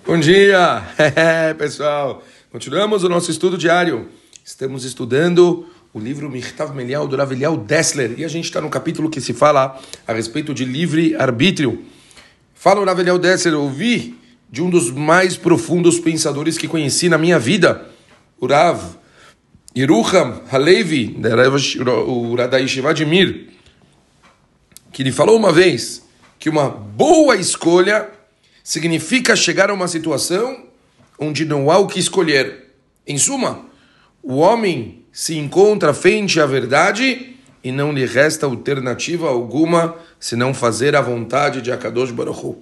Bom dia, pessoal. Continuamos o nosso estudo diário. Estamos estudando o livro Michtav Melial do Rav Eliyahu Dessler e a gente está no capítulo que se fala a respeito de livre-arbítrio. Fala o Rav Eliyahu Dessler, ouvi de um dos mais profundos pensadores que conheci na minha vida, o Rav Yerucham Halevi, o Rav da Yeshiva de Mir, que ele falou uma vez que uma boa escolha significa chegar a uma situação onde não há o que escolher. Em suma, o homem se encontra frente à verdade e não lhe resta alternativa alguma senão fazer a vontade de Akadosh Baruch Hu.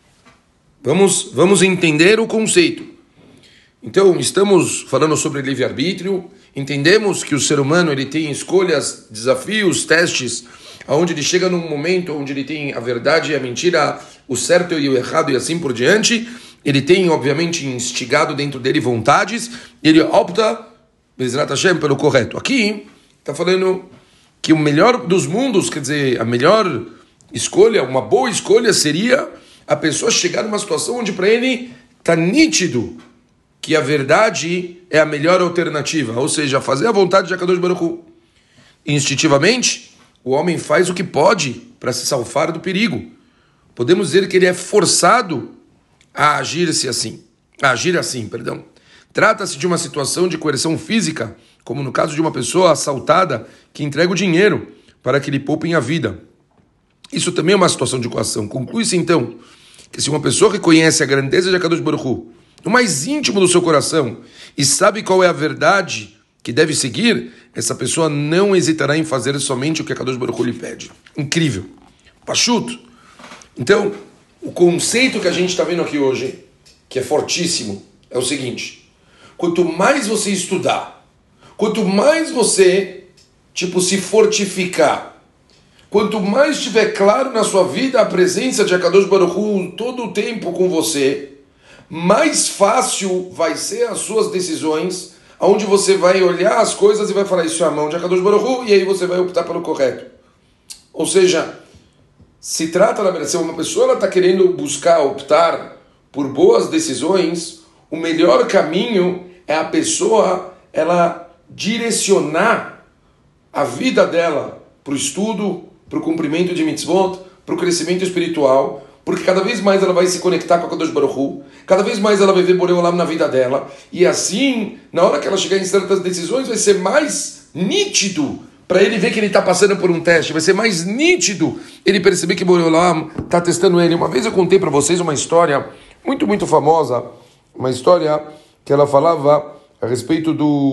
Vamos entender o conceito. Então, estamos falando sobre livre-arbítrio, entendemos que o ser humano ele tem escolhas, desafios, testes, onde ele chega num momento onde ele tem a verdade e a mentira, o certo e o errado e assim por diante. Ele tem, obviamente, instigado dentro dele vontades, ele opta, Bezrat Hashem, pelo correto. Aqui está falando que o melhor dos mundos, quer dizer, a melhor escolha, uma boa escolha seria a pessoa chegar numa situação onde para ele está nítido que a verdade é a melhor alternativa, ou seja, fazer a vontade de Akadosh Baruch Hu. Instintivamente, o homem faz o que pode para se salvar do perigo. Podemos dizer que ele é forçado a agir assim. Trata-se de uma situação de coerção física, como no caso de uma pessoa assaltada que entrega o dinheiro para que lhe poupem a vida. Isso também é uma situação de coação. Conclui-se então que se uma pessoa reconhece a grandeza de Akadosh Baruch Hu, no mais íntimo do seu coração, e sabe qual é a verdade que deve seguir, essa pessoa não hesitará em fazer somente o que Akadosh Baruch Hu lhe pede. Incrível. Pachuto. Então, o conceito que a gente está vendo aqui hoje, que é fortíssimo, é o seguinte: quanto mais você estudar, quanto mais você, se fortificar, quanto mais estiver claro na sua vida a presença de Akadosh Baruch Hu todo o tempo com você, mais fácil vai ser as suas decisões, onde você vai olhar as coisas e vai falar, isso é a mão de Akadosh Baruch Hu, e aí você vai optar pelo correto. Ou seja, se trata, na verdade, se uma pessoa está querendo optar por boas decisões, o melhor caminho é a pessoa ela direcionar a vida dela para o estudo, para o cumprimento de mitzvot, para o crescimento espiritual, porque cada vez mais ela vai se conectar com a Kadosh Baruch Hu, cada vez mais ela vai ver Borei Olam na vida dela, e assim, na hora que ela chegar em certas decisões, vai ser mais nítido para ele ver que ele está passando por um teste, vai ser mais nítido ele perceber que Borei Olam está testando ele. Uma vez eu contei para vocês uma história muito, muito famosa, uma história que ela falava a respeito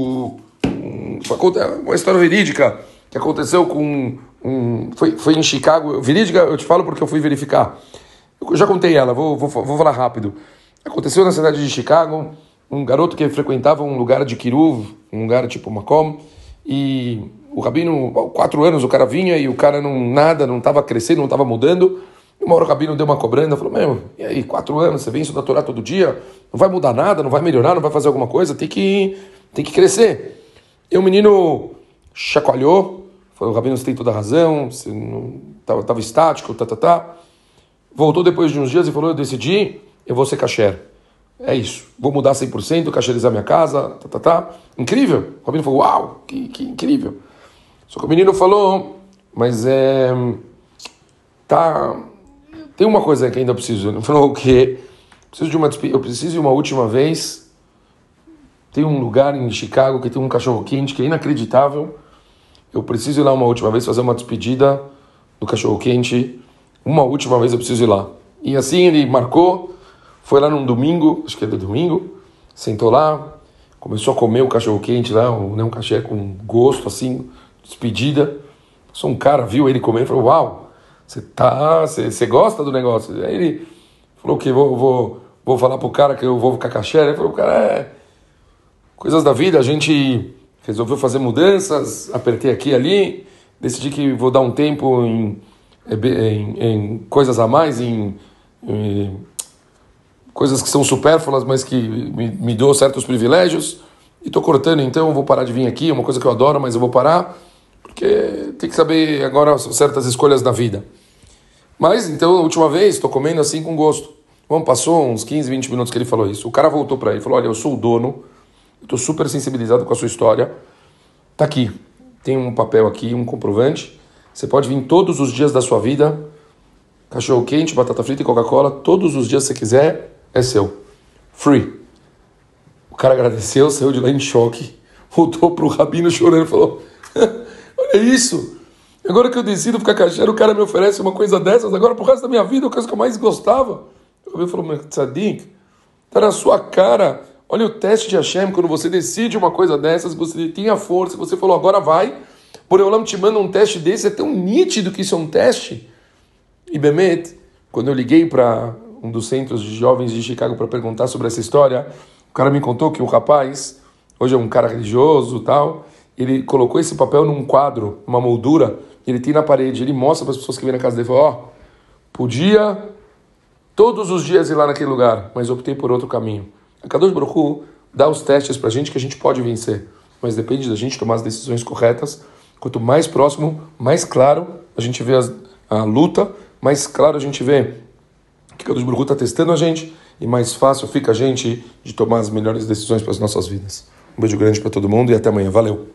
uma história verídica que aconteceu foi em Chicago. Verídica eu te falo porque eu fui verificar. Eu já contei ela, vou falar rápido. Aconteceu na cidade de Chicago, um garoto que frequentava um lugar de Kiruv, um lugar tipo Makom, e o rabino, 4 anos, o cara vinha e o cara não estava crescendo, não estava mudando. E uma hora o rabino deu uma cobranda, falou, e aí, 4 anos, você vem estudar a Torá todo dia, não vai mudar nada, não vai melhorar, não vai fazer alguma coisa, tem que crescer. E o menino chacoalhou, falou, o rabino, você tem toda a razão, você não estava estático, Voltou depois de uns dias e falou, eu decidi, eu vou ser kasher. É isso, vou mudar 100%, kasherizar minha casa, Incrível. O rabino falou, uau, que incrível. Só que o menino falou, mas tem uma coisa que ainda preciso. Ele falou o quê? Eu preciso de uma última vez. Tem um lugar em Chicago que tem um cachorro quente que é inacreditável. Eu preciso ir lá uma última vez fazer uma despedida do cachorro quente. Uma última vez eu preciso ir lá. E assim ele marcou, foi lá num domingo, acho que era domingo, sentou lá, começou a comer o cachorro quente lá, um cachê com gosto assim, despedida. Só um cara viu ele comer e falou, uau, você gosta do negócio? Aí ele falou que vou falar pro cara que eu vou ficar kasher. Ele falou, cara, coisas da vida, a gente resolveu fazer mudanças, apertei aqui e ali, decidi que vou dar um tempo em coisas a mais, em coisas que são supérfluas, mas que me dão certos privilégios, e estou cortando, então eu vou parar de vir aqui, é uma coisa que eu adoro, mas eu vou parar, porque tem que saber agora certas escolhas da vida. Mas, então, a última vez, estou comendo assim com gosto. Bom, passou uns 15, 20 minutos que ele falou isso. O cara voltou para ele e falou, olha, eu sou o dono, estou super sensibilizado com a sua história. Tá aqui, tem um papel aqui, um comprovante. Você pode vir todos os dias da sua vida, cachorro quente, batata frita e Coca-Cola, todos os dias que você quiser, é seu. Free. O cara agradeceu, saiu de lá em choque, voltou pro rabino chorando e falou, olha isso, agora que eu decido ficar caixeiro, o cara me oferece uma coisa dessas, agora pro resto da minha vida, a coisa que eu mais gostava. O rabino falou, mas tzadik, tá na sua cara, olha o teste de Hashem, quando você decide uma coisa dessas, você tem a força, você falou, agora vai, Boreolam te manda um teste desse, é tão nítido que isso é um teste. E Bemet, quando eu liguei para um dos centros de jovens de Chicago para perguntar sobre essa história, o cara me contou que o rapaz, hoje é um cara religioso e tal, ele colocou esse papel num quadro, uma moldura, ele tem na parede, ele mostra para as pessoas que vêm na casa dele, fala, podia todos os dias ir lá naquele lugar, mas optei por outro caminho. A Kadosh Baruch Hu dá os testes para a gente que a gente pode vencer, mas depende da gente tomar as decisões corretas. Quanto mais próximo, mais claro a gente vê a luta, mais claro a gente vê que Kadosh Baruch Hu está testando a gente e mais fácil fica a gente de tomar as melhores decisões para as nossas vidas. Um beijo grande para todo mundo e até amanhã. Valeu!